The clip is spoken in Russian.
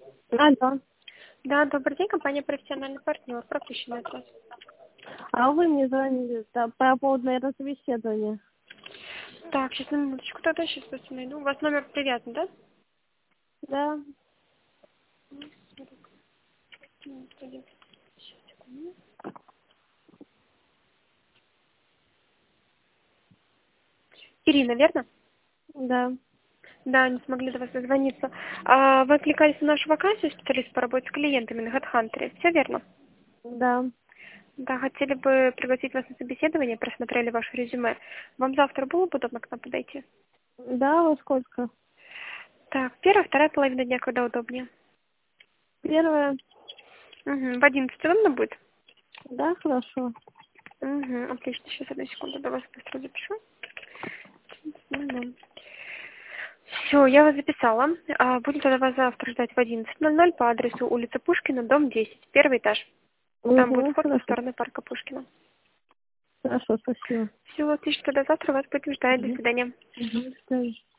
Алло. Да, добрый день, компания «Профессиональный партнер», пропущенный от вас. А вы мне звонили по поводу, наверное, собеседования. Так, сейчас на минуточку, тогда сейчас просто найду. У вас номер привязан, да? Да. Сейчас, секунду. Ирина, верно? Да. Да, не смогли до вас дозвониться. Вы откликались на нашу вакансию специалист по работе с клиентами на HeadHunter. Все верно? Да. Да, хотели бы пригласить вас на собеседование, просмотрели ваше резюме. Вам завтра было бы удобно к нам подойти? Да, во сколько? Так, первая, вторая половина дня, когда удобнее? Первое. Угу. В 11 удобно будет? Да, хорошо. Угу, отлично. Сейчас, одну секунду, до вас быстро запишу. Все, я вас записала. Буду тогда вас завтра ждать в 11:00 по адресу улица Пушкина, дом 10, первый этаж. Там будет Угу, вход со хорошо. стороны парка Пушкина. Хорошо, спасибо. Все, отлично, тогда завтра вас будем ждать. До Угу. свидания. Угу.